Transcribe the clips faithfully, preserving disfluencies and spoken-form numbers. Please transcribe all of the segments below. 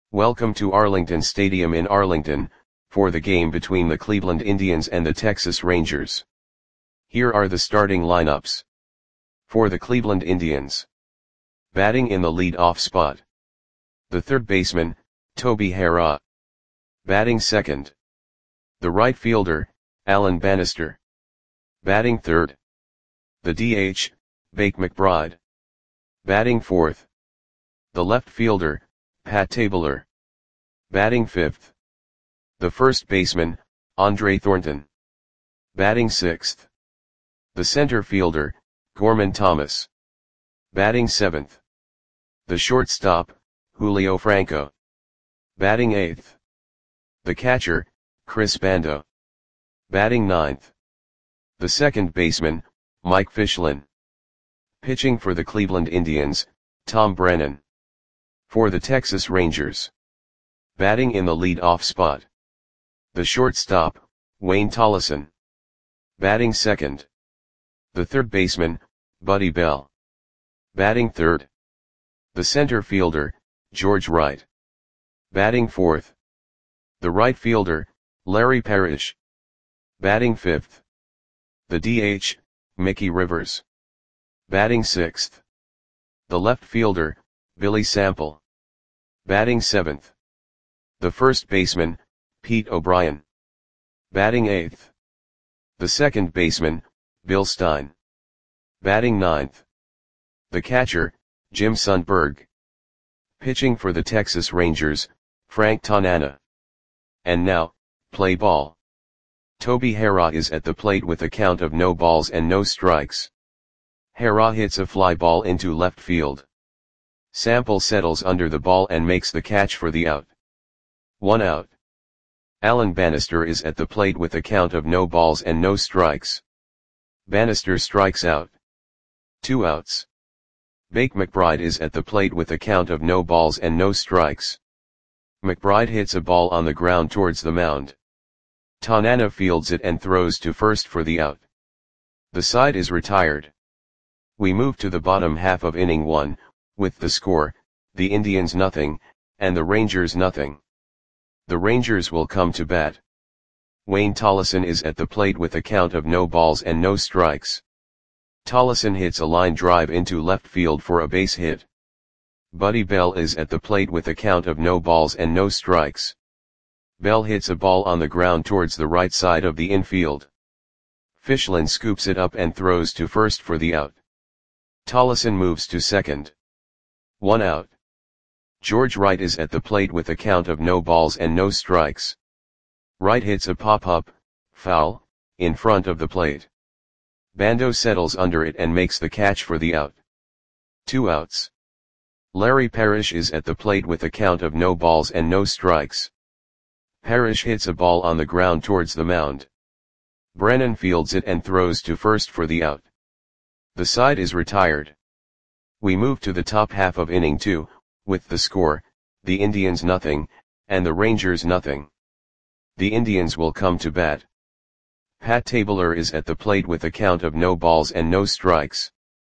Welcome to Arlington Stadium in Arlington, for the game between the Cleveland Indians and the Texas Rangers. Here are the starting lineups. For the Cleveland Indians. Batting in the lead-off spot. The third baseman, Toby Harrah. Batting second. The right fielder, Alan Bannister. Batting third. The D H, Bake McBride. Batting fourth. The left fielder, Pat Tabler. Batting fifth. The first baseman, Andre Thornton. Batting sixth. The center fielder, Gorman Thomas. Batting seventh. The shortstop, Julio Franco. Batting eighth. The catcher, Chris Bando. Batting ninth. The second baseman, Mike Fischlin. Pitching for the Cleveland Indians, Tom Brennan. For the Texas Rangers. Batting in the lead-off spot. The shortstop, Wayne Tollison. Batting second. The third baseman, Buddy Bell. Batting third. The center fielder, George Wright. Batting fourth. The right fielder, Larry Parrish. Batting fifth. The D H, Mickey Rivers. Batting sixth. The left fielder, Billy Sample. Batting seventh. The first baseman, Pete O'Brien. Batting eighth. The second baseman, Bill Stein. Batting ninth. The catcher, Jim Sundberg. Pitching for the Texas Rangers, Frank Tanana. And now, play ball. Toby Harrah is at the plate with a count of no balls and no strikes. Harrah hits a fly ball into left field. Sample settles under the ball and makes the catch for the out. One out. Alan Bannister is at the plate with a count of no balls and no strikes. Bannister strikes out. Two outs. Bake McBride is at the plate with a count of no balls and no strikes. McBride hits a ball on the ground towards the mound. Tanana fields it and throws to first for the out. The side is retired. We move to the bottom half of inning one, with the score, the Indians nothing, and the Rangers nothing. The Rangers will come to bat. Wayne Tollison is at the plate with a count of no balls and no strikes. Tollison hits a line drive into left field for a base hit. Buddy Bell is at the plate with a count of no balls and no strikes. Bell hits a ball on the ground towards the right side of the infield. Fischlin scoops it up and throws to first for the out. Tollison moves to second. One out. George Wright is at the plate with a count of no balls and no strikes. Wright hits a pop-up, foul, in front of the plate. Bando settles under it and makes the catch for the out. Two outs. Larry Parrish is at the plate with a count of no balls and no strikes. Parrish hits a ball on the ground towards the mound. Brennan fields it and throws to first for the out. The side is retired. We move to the top half of inning two, with the score, the Indians nothing, and the Rangers nothing. The Indians will come to bat. Pat Tabler is at the plate with a count of no balls and no strikes.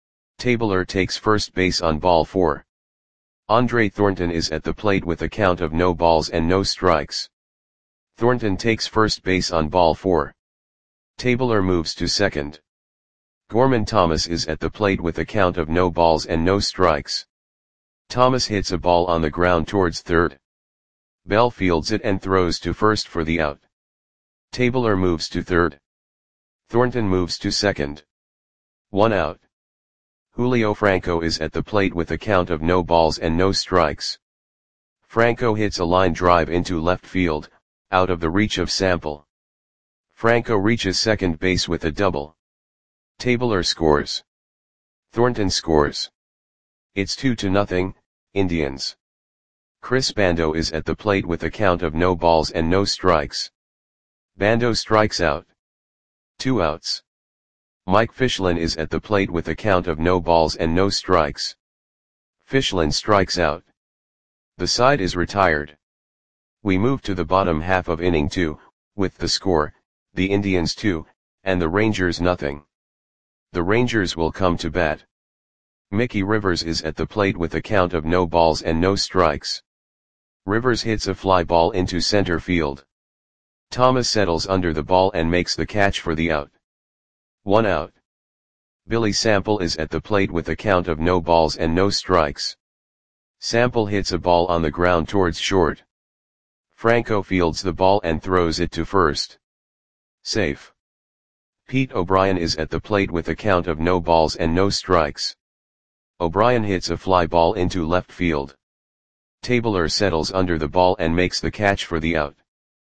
Tabler takes first base on ball four. Andre Thornton is at the plate with a count of no balls and no strikes. Thornton takes first base on ball four. Tabler moves to second. Gorman Thomas is at the plate with a count of no balls and no strikes. Thomas hits a ball on the ground towards third. Bell fields it and throws to first for the out. Tabler moves to third. Thornton moves to second. One out. Julio Franco is at the plate with a count of no balls and no strikes. Franco hits a line drive into left field, out of the reach of Sample. Franco reaches second base with a double. Tabler scores. Thornton scores. It's two to nothing, Indians. Chris Bando is at the plate with a count of no balls and no strikes. Bando strikes out. Two outs. Mike Fischlin is at the plate with a count of no balls and no strikes. Fischlin strikes out. The side is retired. We move to the bottom half of inning two, with the score, the Indians two, and the Rangers nothing. The Rangers will come to bat. Mickey Rivers is at the plate with a count of no balls and no strikes. Rivers hits a fly ball into center field. Thomas settles under the ball and makes the catch for the out. One out. Billy Sample is at the plate with a count of no balls and no strikes. Sample hits a ball on the ground towards short. Franco fields the ball and throws it to first. Safe. Pete O'Brien is at the plate with a count of no balls and no strikes. O'Brien hits a fly ball into left field. Tabler settles under the ball and makes the catch for the out.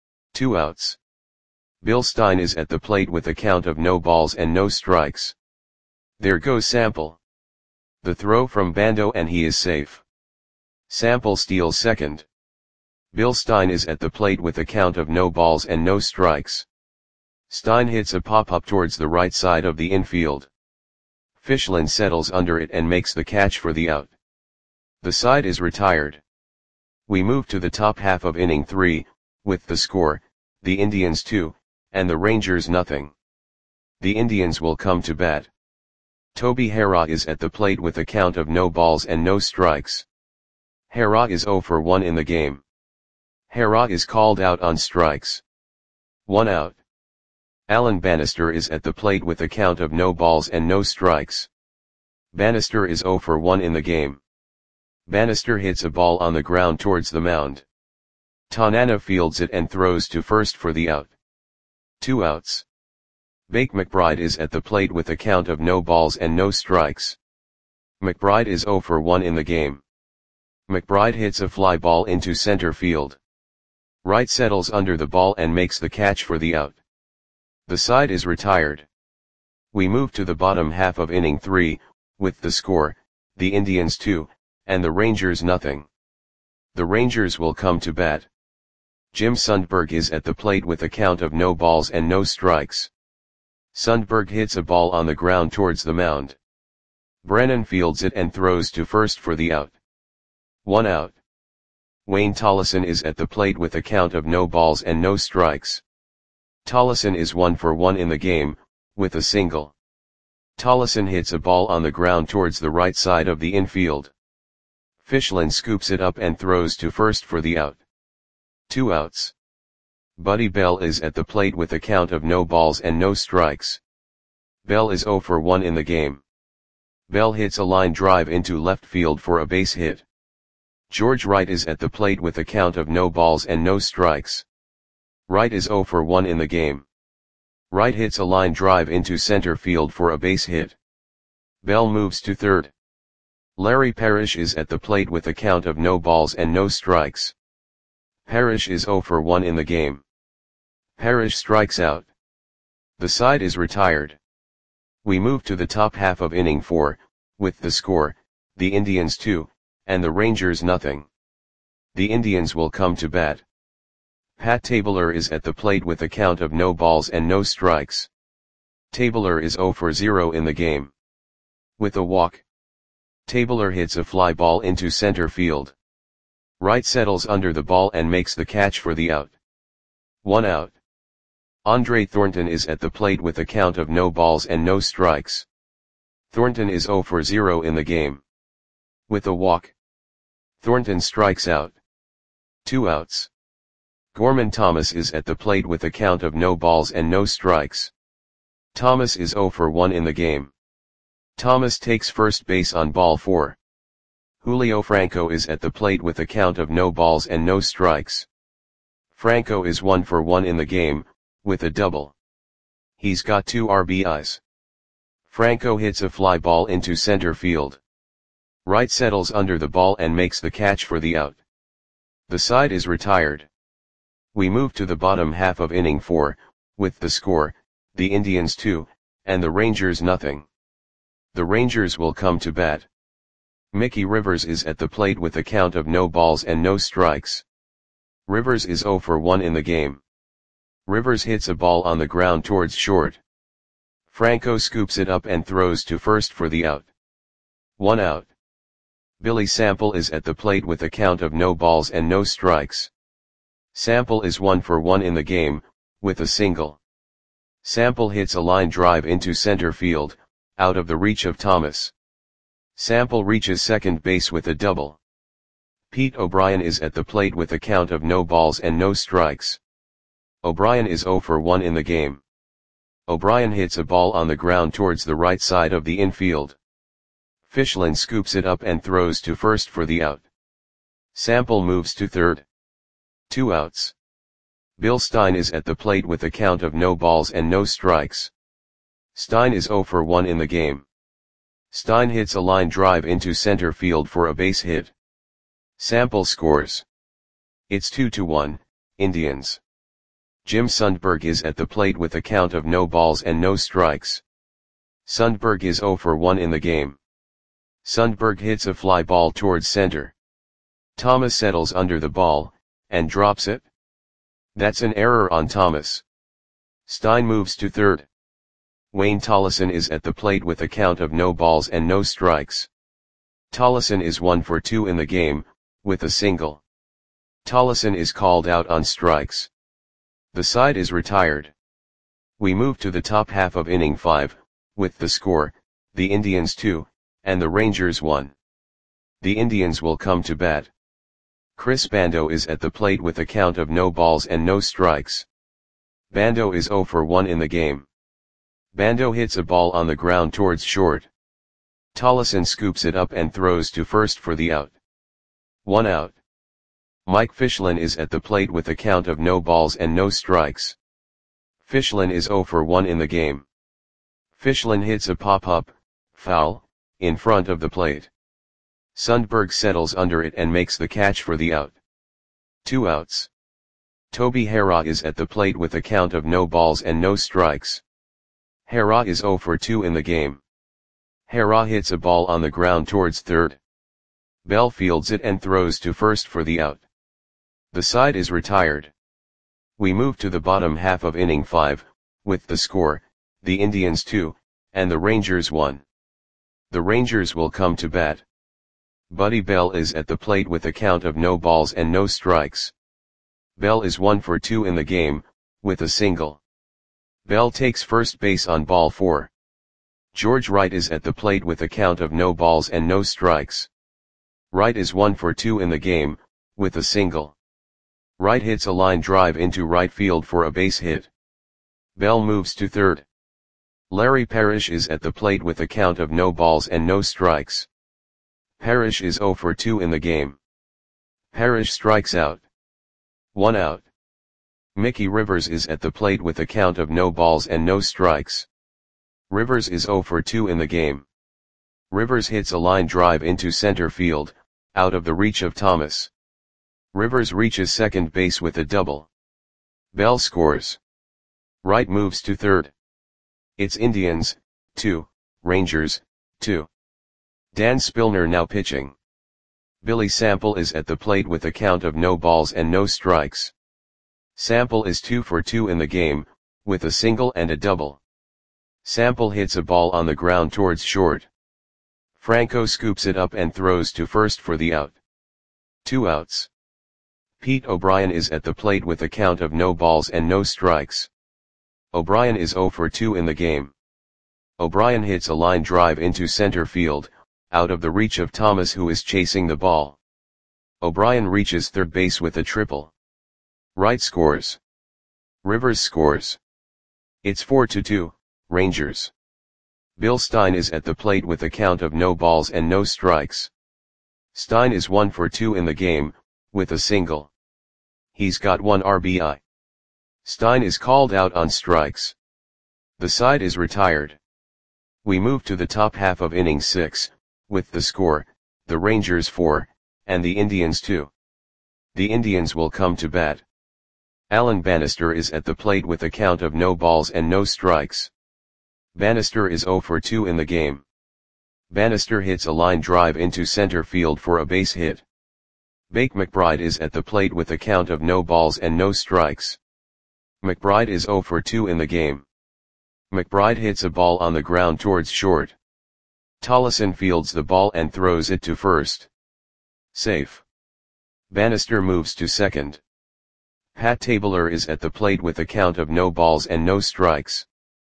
Two outs. Bill Stein is at the plate with a count of no balls and no strikes. There goes Sample. The throw from Bando and he is safe. Sample steals second. Bill Stein is at the plate with a count of no balls and no strikes. Stein hits a pop-up towards the right side of the infield. Fischlin settles under it and makes the catch for the out. The side is retired. We move to the top half of inning three, with the score, the Indians two, and the Rangers nothing. The Indians will come to bat. Toby Harrah is at the plate with a count of no balls and no strikes. Harrah is oh for one in the game. Harrah is called out on strikes. One out. Alan Bannister is at the plate with a count of no balls and no strikes. Bannister is oh for one in the game. Bannister hits a ball on the ground towards the mound. Tanana fields it and throws to first for the out. Two outs. Bake McBride is at the plate with a count of no balls and no strikes. McBride is oh for one in the game. McBride hits a fly ball into center field. Wright settles under the ball and makes the catch for the out. The side is retired. We move to the bottom half of inning three, with the score, the Indians two, and the Rangers nothing. The Rangers will come to bat. Jim Sundberg is at the plate with a count of no balls and no strikes. Sundberg hits a ball on the ground towards the mound. Brennan fields it and throws to first for the out. One out. Wayne Tollison is at the plate with a count of no balls and no strikes. Tollison is one for one in the game, with a single. Tollison hits a ball on the ground towards the right side of the infield. Fischlin scoops it up and throws to first for the out. Two outs. Buddy Bell is at the plate with a count of no balls and no strikes. Bell is oh for one in the game. Bell hits a line drive into left field for a base hit. George Wright is at the plate with a count of no balls and no strikes. Wright is oh for one in the game. Wright hits a line drive into center field for a base hit. Bell moves to third. Larry Parrish is at the plate with a count of no balls and no strikes. Parrish is oh for one in the game. Parrish strikes out. The side is retired. We move to the top half of inning four, with the score, the Indians two, and the Rangers nothing. The Indians will come to bat. Pat Tabler is at the plate with a count of no balls and no strikes. Tabler is oh for zero in the game. With a walk. Tabler hits a fly ball into center field. Wright settles under the ball and makes the catch for the out. One out. Andre Thornton is at the plate with a count of no balls and no strikes. Thornton is oh for zero in the game. With a walk. Thornton strikes out. Two outs. Gorman Thomas is at the plate with a count of no balls and no strikes. Thomas is oh for one in the game. Thomas takes first base on ball four. Julio Franco is at the plate with a count of no balls and no strikes. Franco is one for one in the game, with a double. He's got two R B Is. Franco hits a fly ball into center field. Wright settles under the ball and makes the catch for the out. The side is retired. We move to the bottom half of inning four, with the score, the Indians two, and the Rangers nothing. The Rangers will come to bat. Mickey Rivers is at the plate with a count of no balls and no strikes. Rivers is oh for one in the game. Rivers hits a ball on the ground towards short. Franco scoops it up and throws to first for the out. One out. Billy Sample is at the plate with a count of no balls and no strikes. Sample is one for one in the game, with a single. Sample hits a line drive into center field, out of the reach of Thomas. Sample reaches second base with a double. Pete O'Brien is at the plate with a count of no balls and no strikes. O'Brien is zero for one in the game. O'Brien hits a ball on the ground towards the right side of the infield. Fischlin scoops it up and throws to first for the out. Sample moves to third. Two outs. Bill Stein is at the plate with a count of no balls and no strikes. Stein is zero for one in the game. Stein hits a line drive into center field for a base hit. Sample scores. It's two to one, Indians. Jim Sundberg is at the plate with a count of no balls and no strikes. Sundberg is zero for one in the game. Sundberg hits a fly ball towards center. Thomas settles under the ball, and drops it. That's an error on Thomas. Stein moves to third. Wayne Tollison is at the plate with a count of no balls and no strikes. Tollison is one for two in the game, with a single. Tollison is called out on strikes. The side is retired. We move to the top half of inning five, with the score, the Indians two, and the Rangers one. The Indians will come to bat. Chris Bando is at the plate with a count of no balls and no strikes. Bando is zero for one in the game. Bando hits a ball on the ground towards short. Tollison scoops it up and throws to first for the out. One out. Mike Fischlin is at the plate with a count of no balls and no strikes. Fischlin is zero for one in the game. Fischlin hits a pop-up, foul, in front of the plate. Sundberg settles under it and makes the catch for the out. Two outs. Toby Harrah is at the plate with a count of no balls and no strikes. Harrah is zero for two in the game. Harrah hits a ball on the ground towards third. Bell fields it and throws to first for the out. The side is retired. We move to the bottom half of inning five, with the score, the Indians two, and the Rangers one. The Rangers will come to bat. Buddy Bell is at the plate with a count of no balls and no strikes. Bell is one for two in the game, with a single. Bell takes first base on ball four. George Wright is at the plate with a count of no balls and no strikes. Wright is one for two in the game, with a single. Wright hits a line drive into right field for a base hit. Bell moves to third. Larry Parrish is at the plate with a count of no balls and no strikes. Parrish is zero for two in the game. Parrish strikes out. One out. Mickey Rivers is at the plate with a count of no balls and no strikes. Rivers is zero for two in the game. Rivers hits a line drive into center field, out of the reach of Thomas. Rivers reaches second base with a double. Bell scores. Wright moves to third. It's Indians, two, Rangers, two. Dan Spillner now pitching. Billy Sample is at the plate with a count of no balls and no strikes. Sample is two for two in the game, with a single and a double. Sample hits a ball on the ground towards short. Franco scoops it up and throws to first for the out. Two outs. Pete O'Brien is at the plate with a count of no balls and no strikes. O'Brien is zero for two in the game. O'Brien hits a line drive into center field, out of the reach of Thomas who is chasing the ball. O'Brien reaches third base with a triple. Wright scores. Rivers scores. It's four to two, Rangers. Bill Stein is at the plate with a count of no balls and no strikes. Stein is one for two in the game, with a single. He's got one R B I. Stein is called out on strikes. The side is retired. We move to the top half of inning six, with the score, the Rangers four, and the Indians two. The Indians will come to bat. Alan Bannister is at the plate with a count of no balls and no strikes. Bannister is zero for two in the game. Bannister hits a line drive into center field for a base hit. Bake McBride is at the plate with a count of no balls and no strikes. McBride is zero for two in the game. McBride hits a ball on the ground towards short. Tollison fields the ball and throws it to first. Safe. Bannister moves to second. Pat Tabler is at the plate with a count of no balls and no strikes.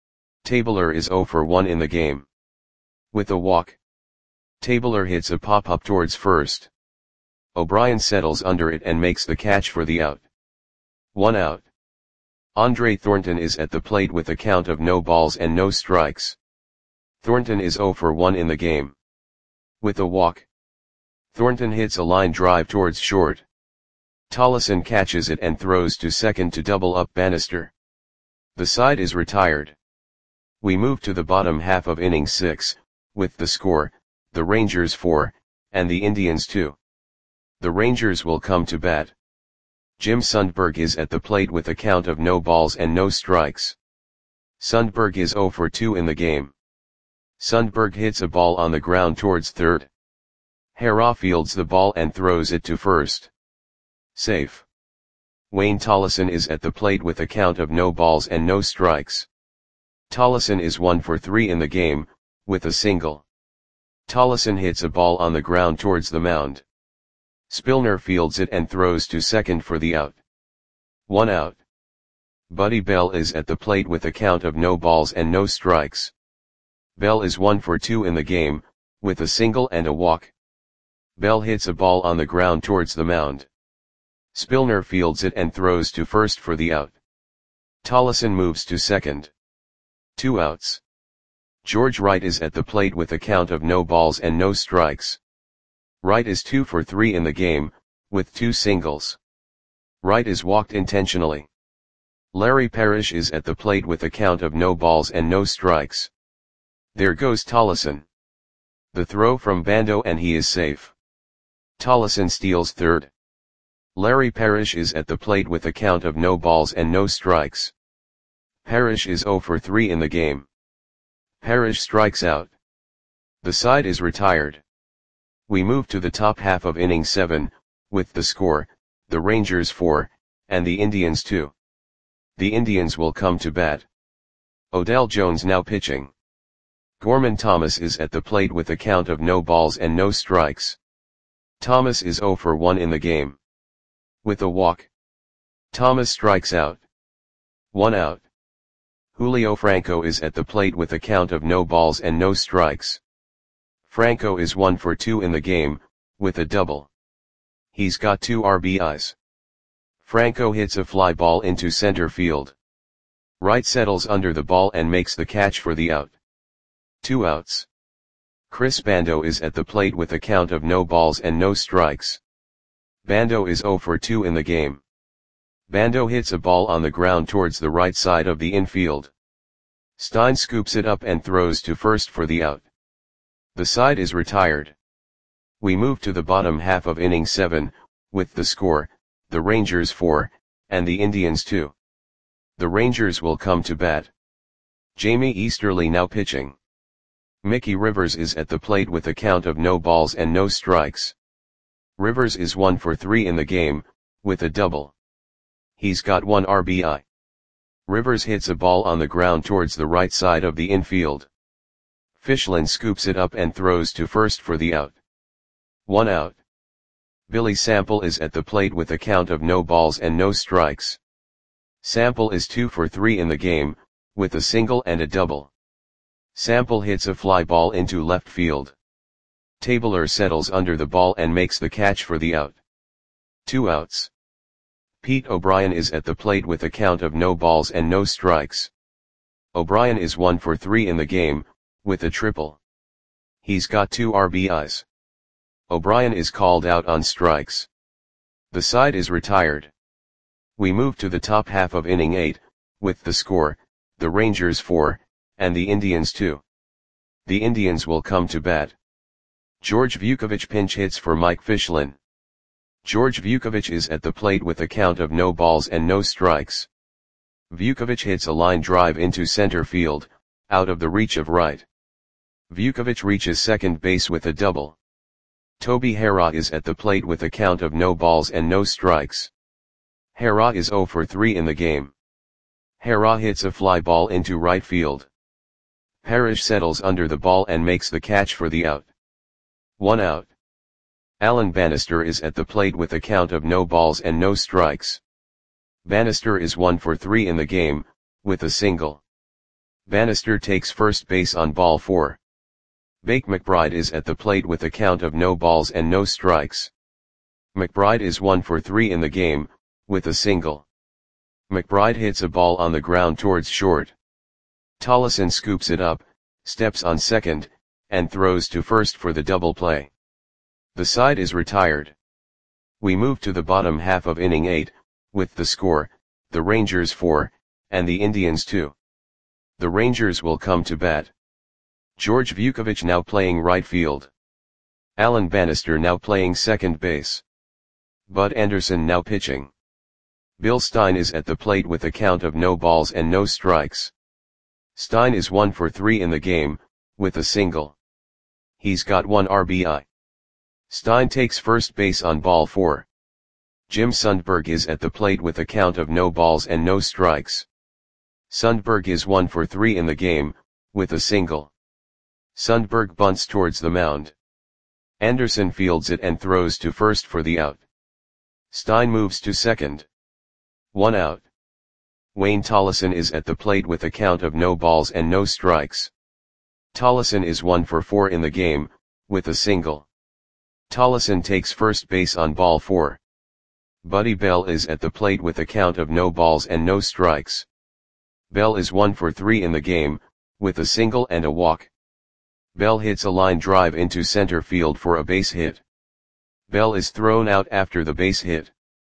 Tabler is zero for one in the game. With a walk. Tabler hits a pop-up towards first. O'Brien settles under it and makes the catch for the out. One out. Andre Thornton is at the plate with a count of no balls and no strikes. Thornton is zero for one in the game. With a walk, Thornton hits a line drive towards short. Tollefson catches it and throws to second to double up Bannister. The side is retired. We move to the bottom half of inning six, with the score, the Rangers four, and the Indians two. The Rangers will come to bat. Jim Sundberg is at the plate with a count of no balls and no strikes. Sundberg is zero for two in the game. Sundberg hits a ball on the ground towards third. Hara fields the ball and throws it to first. Safe. Wayne Tollefson is at the plate with a count of no balls and no strikes. Tollefson is one for three in the game, with a single. Tollefson hits a ball on the ground towards the mound. Spillner fields it and throws to second for the out. One out. Buddy Bell is at the plate with a count of no balls and no strikes. Bell is one for two in the game, with a single and a walk. Bell hits a ball on the ground towards the mound. Spillner fields it and throws to first for the out. Tollefson moves to second. Two outs. George Wright is at the plate with a count of no balls and no strikes. Wright is two for three in the game, with two singles. Wright is walked intentionally. Larry Parrish is at the plate with a count of no balls and no strikes. There goes Tollefson. The throw from Bando and he is safe. Tollefson steals third. Larry Parrish is at the plate with a count of no balls and no strikes. Parrish is zero for three in the game. Parrish strikes out. The side is retired. We move to the top half of inning seven, with the score, the Rangers four, and the Indians two. The Indians will come to bat. Odell Jones now pitching. Gorman Thomas is at the plate with a count of no balls and no strikes. Thomas is zero for one in the game. With a walk, Thomas strikes out. One out. Julio Franco is at the plate with a count of no balls and no strikes. Franco is one for two in the game, with a double. He's got two R B Is. Franco hits a fly ball into center field. Wright settles under the ball and makes the catch for the out. Two outs. Chris Bando is at the plate with a count of no balls and no strikes. Bando is zero for two in the game. Bando hits a ball on the ground towards the right side of the infield. Stein scoops it up and throws to first for the out. The side is retired. We move to the bottom half of inning seven, with the score, the Rangers four, and the Indians two. The Rangers will come to bat. Jamie Easterly now pitching. Mickey Rivers is at the plate with a count of no balls and no strikes. Rivers is one for three in the game, with a double. He's got one R B I. Rivers hits a ball on the ground towards the right side of the infield. Fischlin scoops it up and throws to first for the out. One out. Billy Sample is at the plate with a count of no balls and no strikes. Sample is two for three in the game, with a single and a double. Sample hits a fly ball into left field. Tabler settles under the ball and makes the catch for the out. Two outs. Pete O'Brien is at the plate with a count of no balls and no strikes. O'Brien is one for three in the game, with a triple. He's got two R B Is. O'Brien is called out on strikes. The side is retired. We move to the top half of inning eight, with the score, the Rangers four, and the Indians two. The Indians will come to bat. George Vukovic pinch hits for Mike Fischlin. George Vukovic is at the plate with a count of no balls and no strikes. Vukovic hits a line drive into center field, out of the reach of Wright. Vukovic reaches second base with a double. Toby Hara is at the plate with a count of no balls and no strikes. Hara is zero for three in the game. Hara hits a fly ball into right field. Parrish settles under the ball and makes the catch for the out. One out. Alan Bannister is at the plate with a count of no balls and no strikes. Bannister is one for three in the game, with a single. Bannister takes first base on ball four. Bake McBride is at the plate with a count of no balls and no strikes. McBride is one for three in the game, with a single. McBride hits a ball on the ground towards short. Tollison scoops it up, steps on second, and throws to first for the double play. The side is retired. We move to the bottom half of inning eight, with the score, the Rangers four, and the Indians two. The Rangers will come to bat. George Vukovic now playing right field. Alan Bannister now playing second base. Bud Anderson now pitching. Bill Stein is at the plate with a count of no balls and no strikes. Stein is one for three in the game, with a single. He's got one R B I. Stein takes first base on ball four. Jim Sundberg is at the plate with a count of no balls and no strikes. Sundberg is one for three in the game, with a single. Sundberg bunts towards the mound. Anderson fields it and throws to first for the out. Stein moves to second. One out. Wayne Tollison is at the plate with a count of no balls and no strikes. Tollison is one for four in the game, with a single. Tollison takes first base on ball four. Buddy Bell is at the plate with a count of no balls and no strikes. Bell is one for three in the game, with a single and a walk. Bell hits a line drive into center field for a base hit. Bell is thrown out after the base hit.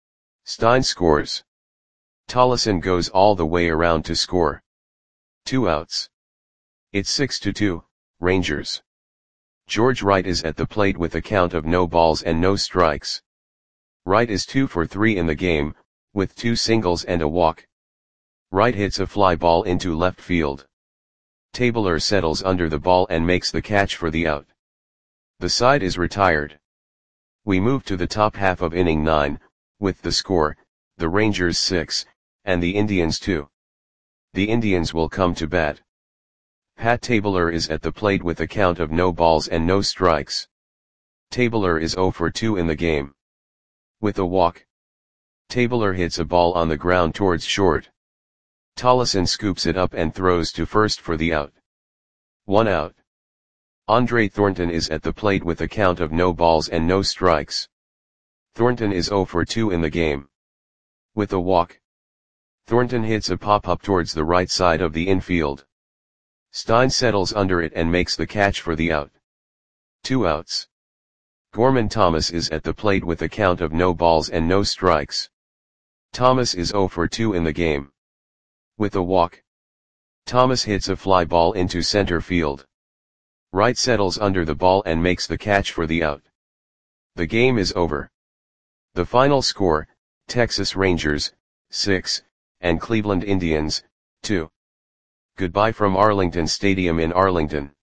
Stein scores. Tollison goes all the way around to score. Two outs. It's six to two, Rangers. George Wright is at the plate with a count of no balls and no strikes. Wright is two for three in the game, with two singles and a walk. Wright hits a fly ball into left field. Tabler settles under the ball and makes the catch for the out. The side is retired. We move to the top half of inning nine, with the score, the Rangers six, and the Indians two. The Indians will come to bat. Pat Tabler is at the plate with a count of no balls and no strikes. Tabler is zero for two in the game. With a walk. Tabler hits a ball on the ground towards short. Tollison scoops it up and throws to first for the out. One out. Andre Thornton is at the plate with a count of no balls and no strikes. Thornton is zero for two in the game. With a walk. Thornton hits a pop-up towards the right side of the infield. Stein settles under it and makes the catch for the out. Two outs. Gorman Thomas is at the plate with a count of no balls and no strikes. Thomas is zero for two in the game. With a walk. Thomas hits a fly ball into center field. Wright settles under the ball and makes the catch for the out. The game is over. The final score, Texas Rangers, six, and Cleveland Indians, two. Goodbye from Arlington Stadium in Arlington.